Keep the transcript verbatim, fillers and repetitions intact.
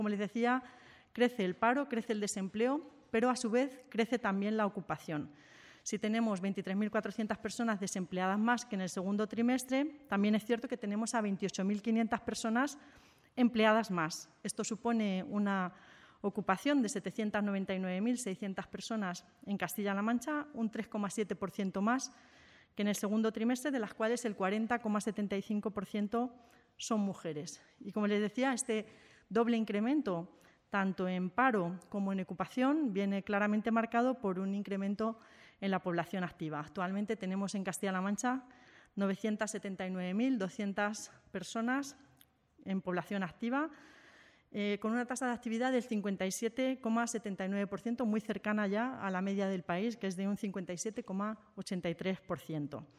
Como les decía, crece el paro, crece el desempleo, pero a su vez crece también la ocupación. Si tenemos veintitrés mil cuatrocientas personas desempleadas más que en el segundo trimestre, también es cierto que tenemos a veintiocho mil quinientas personas empleadas más. Esto supone una ocupación de setecientas noventa y nueve mil seiscientas personas en Castilla-La Mancha, un tres coma siete por ciento más que en el segundo trimestre, de las cuales el cuarenta coma setenta y cinco por ciento son mujeres. Y como les decía, este doble incremento, tanto en paro como en ocupación, viene claramente marcado por un incremento en la población activa. Actualmente tenemos en Castilla-La Mancha novecientas setenta y nueve mil doscientas personas en población activa, eh, con una tasa de actividad del cincuenta y siete coma setenta y nueve por ciento, muy cercana ya a la media del país, que es de un cincuenta y siete coma ochenta y tres por ciento.